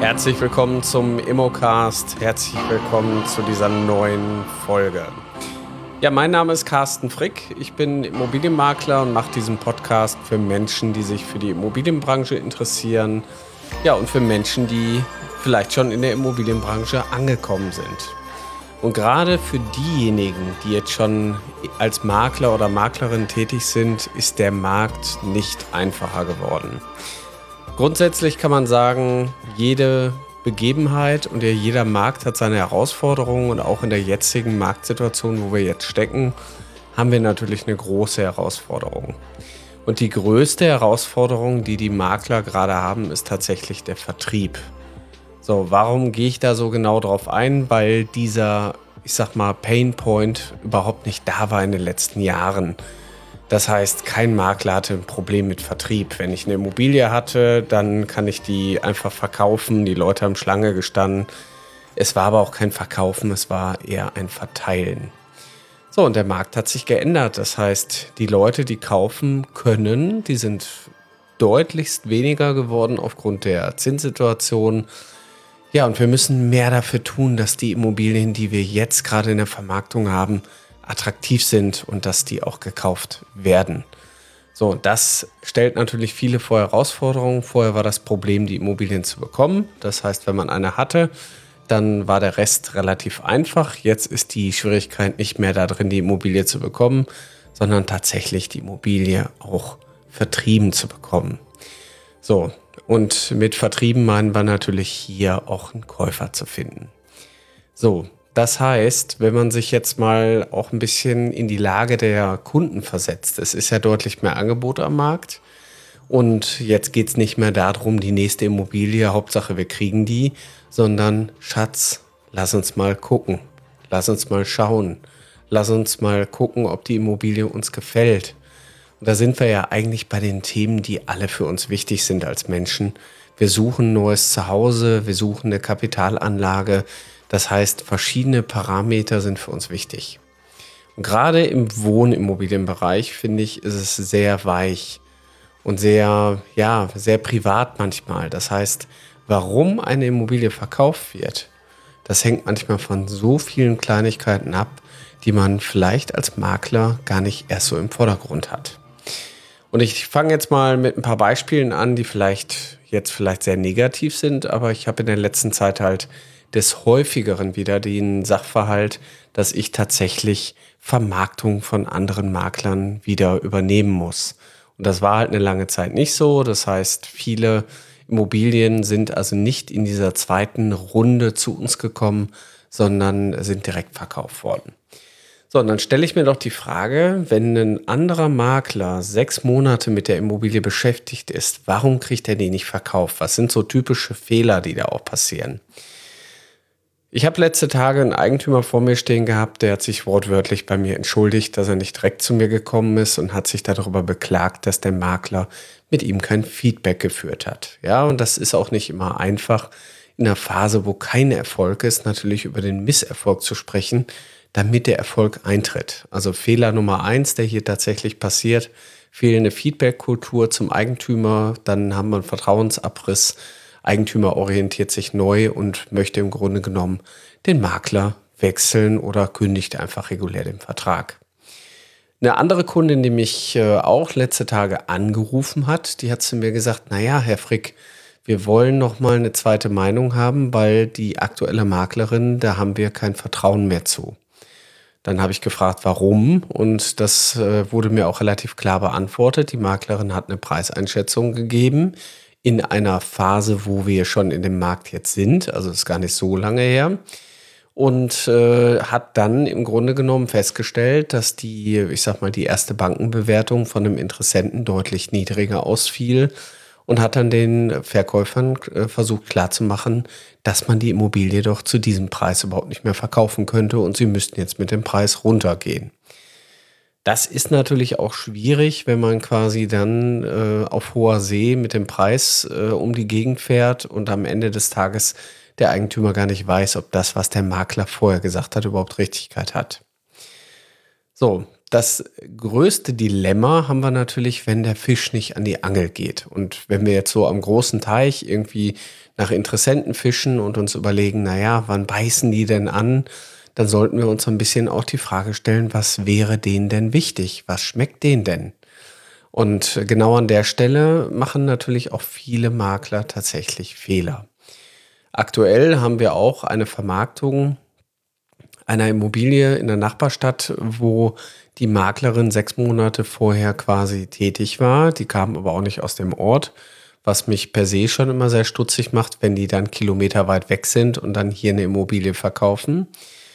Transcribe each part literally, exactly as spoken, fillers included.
Herzlich willkommen zum Immocast. Herzlich willkommen zu dieser neuen Folge. Ja, mein Name ist Carsten Frick. Ich bin Immobilienmakler und mache diesen Podcast für Menschen, die sich für die Immobilienbranche interessieren. Ja, und für Menschen, die vielleicht schon in der Immobilienbranche angekommen sind. Und gerade für diejenigen, die jetzt schon als Makler oder Maklerin tätig sind, ist der Markt nicht einfacher geworden. Grundsätzlich kann man sagen, jede Begebenheit und jeder Markt hat seine Herausforderungen und auch in der jetzigen Marktsituation, wo wir jetzt stecken, haben wir natürlich eine große Herausforderung. Und die größte Herausforderung, die die Makler gerade haben, ist tatsächlich der Vertrieb. So, warum gehe ich da so genau drauf ein? Weil dieser, ich sag mal, Pain Point überhaupt nicht da war in den letzten Jahren. Das heißt, kein Makler hatte ein Problem mit Vertrieb. Wenn ich eine Immobilie hatte, dann kann ich die einfach verkaufen. Die Leute haben Schlange gestanden. Es war aber auch kein Verkaufen, es war eher ein Verteilen. So, und der Markt hat sich geändert. Das heißt, die Leute, die kaufen können, die sind deutlichst weniger geworden aufgrund der Zinssituation. Ja, und wir müssen mehr dafür tun, dass die Immobilien, die wir jetzt gerade in der Vermarktung haben, attraktiv sind und dass die auch gekauft werden. So, das stellt natürlich viele vor Herausforderungen. Vorher war das Problem, die Immobilien zu bekommen. Das heißt, wenn man eine hatte, dann war der Rest relativ einfach. Jetzt ist die Schwierigkeit nicht mehr da drin, die Immobilie zu bekommen, sondern tatsächlich die Immobilie auch vertrieben zu bekommen. So, und mit vertrieben meinen wir natürlich hier auch einen Käufer zu finden. So, das heißt, wenn man sich jetzt mal auch ein bisschen in die Lage der Kunden versetzt, es ist ja deutlich mehr Angebot am Markt und jetzt geht es nicht mehr darum, die nächste Immobilie, Hauptsache wir kriegen die, sondern Schatz, lass uns mal gucken, lass uns mal schauen, lass uns mal gucken, ob die Immobilie uns gefällt. Und da sind wir ja eigentlich bei den Themen, die alle für uns wichtig sind als Menschen. Wir suchen ein neues Zuhause, wir suchen eine Kapitalanlage. Das heißt, verschiedene Parameter sind für uns wichtig. Und gerade im Wohnimmobilienbereich, finde ich, ist es sehr weich und sehr, ja, sehr privat manchmal. Das heißt, warum eine Immobilie verkauft wird, das hängt manchmal von so vielen Kleinigkeiten ab, die man vielleicht als Makler gar nicht erst so im Vordergrund hat. Und ich fange jetzt mal mit ein paar Beispielen an, die vielleicht jetzt vielleicht sehr negativ sind, aber ich habe in der letzten Zeit halt des Häufigeren wieder den Sachverhalt, dass ich tatsächlich Vermarktung von anderen Maklern wieder übernehmen muss. Und das war halt eine lange Zeit nicht so. Das heißt, viele Immobilien sind also nicht in dieser zweiten Runde zu uns gekommen, sondern sind direkt verkauft worden. So, und dann stelle ich mir doch die Frage, wenn ein anderer Makler sechs Monate mit der Immobilie beschäftigt ist, warum kriegt er die nicht verkauft? Was sind so typische Fehler, die da auch passieren? Ich habe letzte Tage einen Eigentümer vor mir stehen gehabt, der hat sich wortwörtlich bei mir entschuldigt, dass er nicht direkt zu mir gekommen ist und hat sich darüber beklagt, dass der Makler mit ihm kein Feedback geführt hat. Ja, und das ist auch nicht immer einfach, in einer Phase, wo kein Erfolg ist, natürlich über den Misserfolg zu sprechen, damit der Erfolg eintritt. Also Fehler Nummer eins, der hier tatsächlich passiert, fehlende Feedback-Kultur zum Eigentümer, dann haben wir einen Vertrauensabriss. Eigentümer orientiert sich neu und möchte im Grunde genommen den Makler wechseln oder kündigt einfach regulär den Vertrag. Eine andere Kundin, die mich äh, auch letzte Tage angerufen hat, die hat zu mir gesagt, naja, Herr Frick, wir wollen noch mal eine zweite Meinung haben, weil die aktuelle Maklerin, da haben wir kein Vertrauen mehr zu. Dann habe ich gefragt, warum, und das äh, wurde mir auch relativ klar beantwortet. Die Maklerin hat eine Preiseinschätzung gegeben, in einer Phase, wo wir schon in dem Markt jetzt sind, also ist gar nicht so lange her, und äh, hat dann im Grunde genommen festgestellt, dass die, ich sag mal, die erste Bankenbewertung von einem Interessenten deutlich niedriger ausfiel und hat dann den Verkäufern äh, versucht klarzumachen, dass man die Immobilie doch zu diesem Preis überhaupt nicht mehr verkaufen könnte und sie müssten jetzt mit dem Preis runtergehen. Das ist natürlich auch schwierig, wenn man quasi dann äh, auf hoher See mit dem Preis äh, um die Gegend fährt und am Ende des Tages der Eigentümer gar nicht weiß, ob das, was der Makler vorher gesagt hat, überhaupt Richtigkeit hat. So, das größte Dilemma haben wir natürlich, wenn der Fisch nicht an die Angel geht. Und wenn wir jetzt so am großen Teich irgendwie nach Interessenten fischen und uns überlegen, naja, wann beißen die denn an? Dann sollten wir uns so ein bisschen auch die Frage stellen, was wäre denen denn wichtig? Was schmeckt denen denn? Und genau an der Stelle machen natürlich auch viele Makler tatsächlich Fehler. Aktuell haben wir auch eine Vermarktung einer Immobilie in der Nachbarstadt, wo die Maklerin sechs Monate vorher quasi tätig war. Die kam aber auch nicht aus dem Ort, was mich per se schon immer sehr stutzig macht, wenn die dann kilometerweit weg sind und dann hier eine Immobilie verkaufen.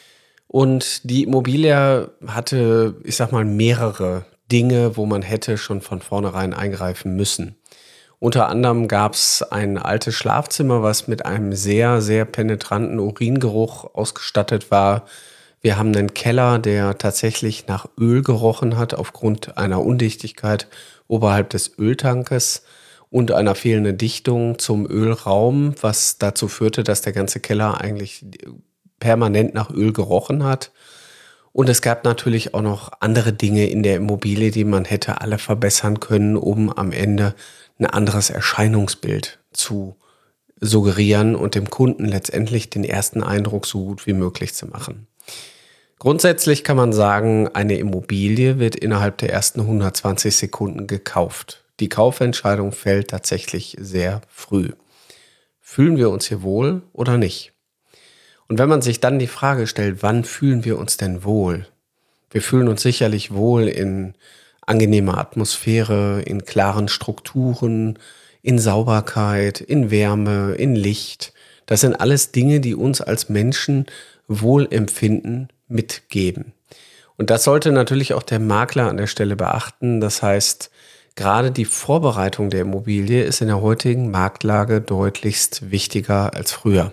Und die Immobilie hatte, ich sag mal, mehrere Dinge, wo man hätte schon von vornherein eingreifen müssen. Unter anderem gab es ein altes Schlafzimmer, was mit einem sehr, sehr penetranten Uringeruch ausgestattet war. Wir haben einen Keller, der tatsächlich nach Öl gerochen hat, aufgrund einer Undichtigkeit oberhalb des Öltankes und einer fehlenden Dichtung zum Ölraum, was dazu führte, dass der ganze Keller eigentlich permanent nach Öl gerochen hat. Und es gab natürlich auch noch andere Dinge in der Immobilie, die man hätte alle verbessern können, um am Ende ein anderes Erscheinungsbild zu suggerieren und dem Kunden letztendlich den ersten Eindruck so gut wie möglich zu machen. Grundsätzlich kann man sagen, eine Immobilie wird innerhalb der ersten hundertzwanzig Sekunden gekauft. Die Kaufentscheidung fällt tatsächlich sehr früh. Fühlen wir uns hier wohl oder nicht? Und wenn man sich dann die Frage stellt, wann fühlen wir uns denn wohl? Wir fühlen uns sicherlich wohl in angenehmer Atmosphäre, in klaren Strukturen, in Sauberkeit, in Wärme, in Licht. Das sind alles Dinge, die uns als Menschen Wohlempfinden mitgeben. Und das sollte natürlich auch der Makler an der Stelle beachten. Das heißt, gerade die Vorbereitung der Immobilie ist in der heutigen Marktlage deutlichst wichtiger als früher.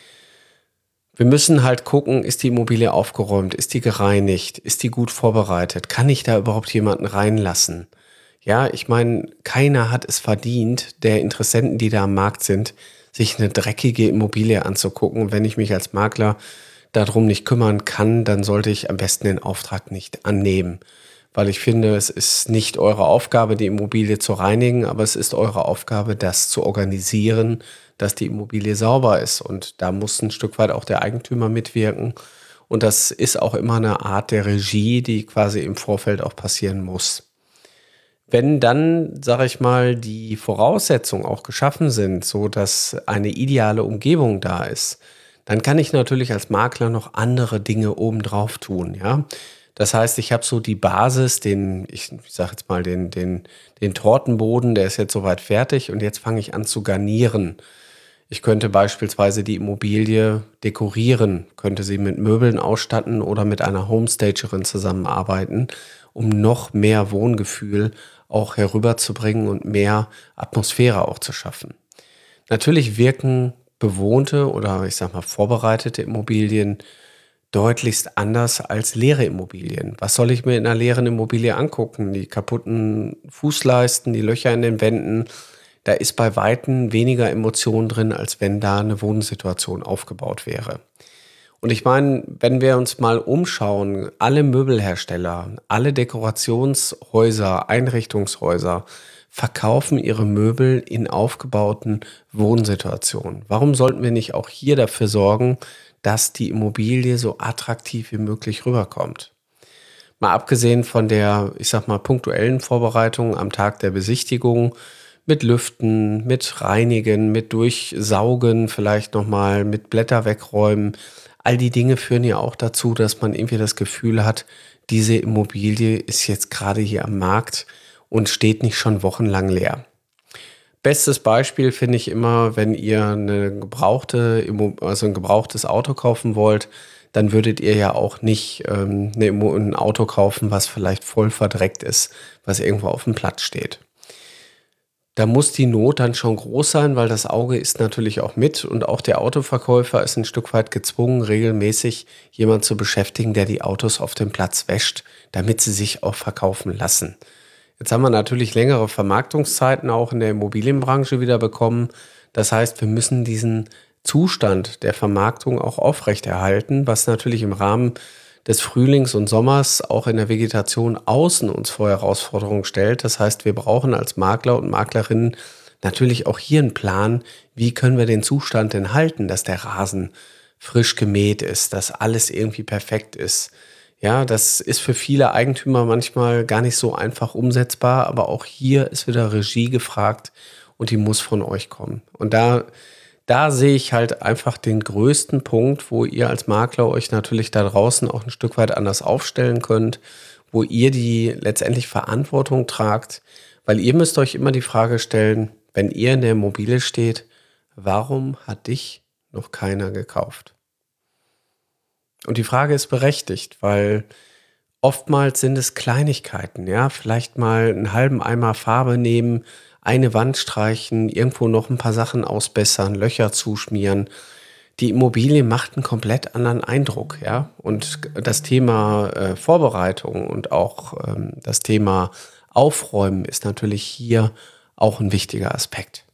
Wir müssen halt gucken, ist die Immobilie aufgeräumt, ist die gereinigt, ist die gut vorbereitet, kann ich da überhaupt jemanden reinlassen? Ja, ich meine, keiner hat es verdient, der Interessenten, die da am Markt sind, sich eine dreckige Immobilie anzugucken. Wenn ich mich als Makler darum nicht kümmern kann, dann sollte ich am besten den Auftrag nicht annehmen. Weil ich finde, es ist nicht eure Aufgabe, die Immobilie zu reinigen, aber es ist eure Aufgabe, das zu organisieren, dass die Immobilie sauber ist. Und da muss ein Stück weit auch der Eigentümer mitwirken. Und das ist auch immer eine Art der Regie, die quasi im Vorfeld auch passieren muss. Wenn dann, sage ich mal, die Voraussetzungen auch geschaffen sind, so dass eine ideale Umgebung da ist, dann kann ich natürlich als Makler noch andere Dinge obendrauf tun, ja. Das heißt, ich habe so die Basis, den, ich sage jetzt mal, den, den, den Tortenboden, der ist jetzt soweit fertig und jetzt fange ich an zu garnieren. Ich könnte beispielsweise die Immobilie dekorieren, könnte sie mit Möbeln ausstatten oder mit einer Homestagerin zusammenarbeiten, um noch mehr Wohngefühl auch herüberzubringen und mehr Atmosphäre auch zu schaffen. Natürlich wirken bewohnte oder ich sag mal vorbereitete Immobilien deutlichst anders als leere Immobilien. Was soll ich mir in einer leeren Immobilie angucken? Die kaputten Fußleisten, die Löcher in den Wänden. Da ist bei Weitem weniger Emotion drin, als wenn da eine Wohnsituation aufgebaut wäre. Und ich meine, wenn wir uns mal umschauen, alle Möbelhersteller, alle Dekorationshäuser, Einrichtungshäuser verkaufen ihre Möbel in aufgebauten Wohnsituationen. Warum sollten wir nicht auch hier dafür sorgen, dass die Immobilie so attraktiv wie möglich rüberkommt? Mal abgesehen von der, ich sag mal, punktuellen Vorbereitung am Tag der Besichtigung mit Lüften, mit Reinigen, mit Durchsaugen, vielleicht nochmal mit Blätter wegräumen. All die Dinge führen ja auch dazu, dass man irgendwie das Gefühl hat, diese Immobilie ist jetzt gerade hier am Markt und steht nicht schon wochenlang leer. Bestes Beispiel finde ich immer, wenn ihr eine gebrauchte, also ein gebrauchtes Auto kaufen wollt, dann würdet ihr ja auch nicht ähm, ein Auto kaufen, was vielleicht voll verdreckt ist, was irgendwo auf dem Platz steht. Da muss die Not dann schon groß sein, weil das Auge ist natürlich auch mit und auch der Autoverkäufer ist ein Stück weit gezwungen, regelmäßig jemanden zu beschäftigen, der die Autos auf dem Platz wäscht, damit sie sich auch verkaufen lassen. Jetzt haben wir natürlich längere Vermarktungszeiten auch in der Immobilienbranche wieder bekommen. Das heißt, wir müssen diesen Zustand der Vermarktung auch aufrechterhalten, was natürlich im Rahmen des Frühlings und Sommers auch in der Vegetation außen uns vor Herausforderungen stellt. Das heißt, wir brauchen als Makler und Maklerinnen natürlich auch hier einen Plan, wie können wir den Zustand denn halten, dass der Rasen frisch gemäht ist, dass alles irgendwie perfekt ist. Ja, das ist für viele Eigentümer manchmal gar nicht so einfach umsetzbar, aber auch hier ist wieder Regie gefragt und die muss von euch kommen. Und da, da sehe ich halt einfach den größten Punkt, wo ihr als Makler euch natürlich da draußen auch ein Stück weit anders aufstellen könnt, wo ihr die letztendlich Verantwortung tragt, weil ihr müsst euch immer die Frage stellen, wenn ihr in der Immobilie steht, warum hat dich noch keiner gekauft? Und die Frage ist berechtigt, weil oftmals sind es Kleinigkeiten, ja, vielleicht mal einen halben Eimer Farbe nehmen, eine Wand streichen, irgendwo noch ein paar Sachen ausbessern, Löcher zuschmieren. Die Immobilie macht einen komplett anderen Eindruck, ja. Und das Thema äh, Vorbereitung und auch ähm, das Thema Aufräumen ist natürlich hier auch ein wichtiger Aspekt.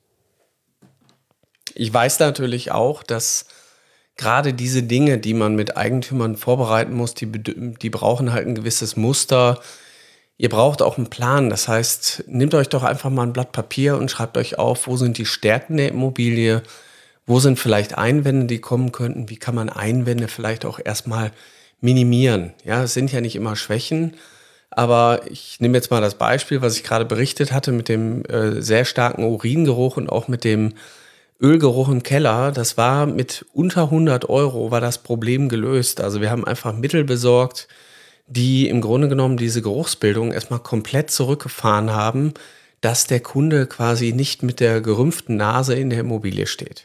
Ich weiß natürlich auch, dass gerade diese Dinge, die man mit Eigentümern vorbereiten muss, die, die brauchen halt ein gewisses Muster. Ihr braucht auch einen Plan. Das heißt, nehmt euch doch einfach mal ein Blatt Papier und schreibt euch auf, wo sind die Stärken der Immobilie, wo sind vielleicht Einwände, die kommen könnten, wie kann man Einwände vielleicht auch erstmal minimieren. Ja, es sind ja nicht immer Schwächen, aber ich nehme jetzt mal das Beispiel, was ich gerade berichtet hatte mit dem äh, sehr starken Uringeruch und auch mit dem Ölgeruch im Keller. Das war mit unter hundert Euro war das Problem gelöst. Also wir haben einfach Mittel besorgt, die im Grunde genommen diese Geruchsbildung erstmal komplett zurückgefahren haben, dass der Kunde quasi nicht mit der gerümpften Nase in der Immobilie steht.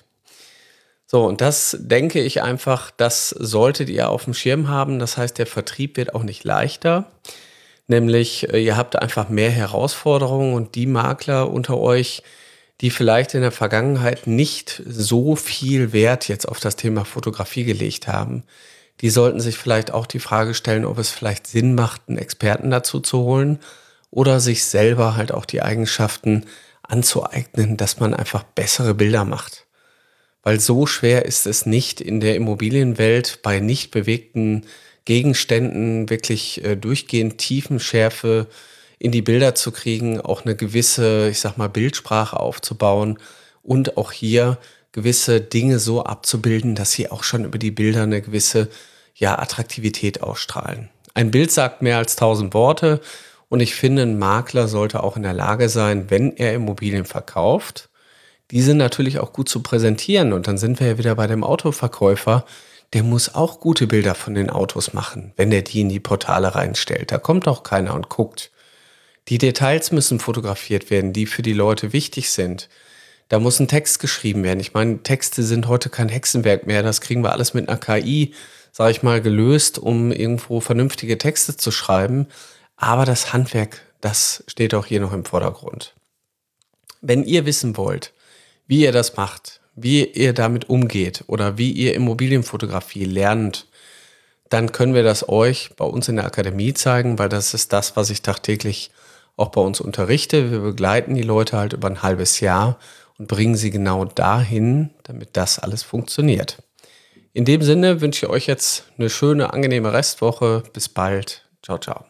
So, und das denke ich einfach, das solltet ihr auf dem Schirm haben. Das heißt, der Vertrieb wird auch nicht leichter. Nämlich, ihr habt einfach mehr Herausforderungen und die Makler unter euch, die vielleicht in der Vergangenheit nicht so viel Wert jetzt auf das Thema Fotografie gelegt haben, die sollten sich vielleicht auch die Frage stellen, ob es vielleicht Sinn macht, einen Experten dazu zu holen oder sich selber halt auch die Eigenschaften anzueignen, dass man einfach bessere Bilder macht. Weil so schwer ist es nicht in der Immobilienwelt bei nicht bewegten Gegenständen wirklich äh, durchgehend Tiefenschärfe in die Bilder zu kriegen, auch eine gewisse, ich sag mal, Bildsprache aufzubauen und auch hier gewisse Dinge so abzubilden, dass sie auch schon über die Bilder eine gewisse, ja, Attraktivität ausstrahlen. Ein Bild sagt mehr als tausend Worte und ich finde, ein Makler sollte auch in der Lage sein, wenn er Immobilien verkauft, diese natürlich auch gut zu präsentieren. Und dann sind wir ja wieder bei dem Autoverkäufer, der muss auch gute Bilder von den Autos machen, wenn er die in die Portale reinstellt. Da kommt auch keiner und guckt. Die Details müssen fotografiert werden, die für die Leute wichtig sind. Da muss ein Text geschrieben werden. Ich meine, Texte sind heute kein Hexenwerk mehr. Das kriegen wir alles mit einer K I, sage ich mal, gelöst, um irgendwo vernünftige Texte zu schreiben. Aber das Handwerk, das steht auch hier noch im Vordergrund. Wenn ihr wissen wollt, wie ihr das macht, wie ihr damit umgeht oder wie ihr Immobilienfotografie lernt, dann können wir das euch bei uns in der Akademie zeigen, weil das ist das, was ich tagtäglich auch bei uns unterrichte. Wir begleiten die Leute halt über ein halbes Jahr und bringen sie genau dahin, damit das alles funktioniert. In dem Sinne wünsche ich euch jetzt eine schöne, angenehme Restwoche. Bis bald. Ciao, ciao.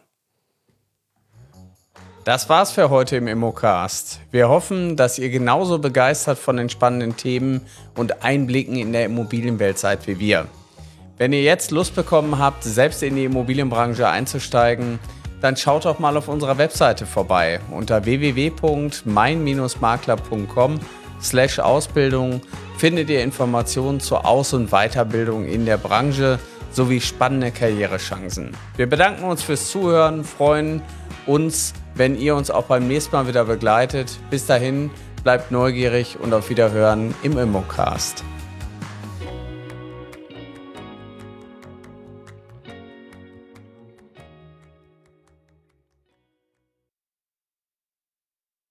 Das war's für heute im Immocast. Wir hoffen, dass ihr genauso begeistert von den spannenden Themen und Einblicken in der Immobilienwelt seid wie wir. Wenn ihr jetzt Lust bekommen habt, selbst in die Immobilienbranche einzusteigen, dann schaut doch mal auf unserer Webseite vorbei. Unter w w w punkt mein makler punkt com slash Ausbildung findet ihr Informationen zur Aus- und Weiterbildung in der Branche sowie spannende Karrierechancen. Wir bedanken uns fürs Zuhören, freuen uns, wenn ihr uns auch beim nächsten Mal wieder begleitet. Bis dahin, bleibt neugierig und auf Wiederhören im Immocast.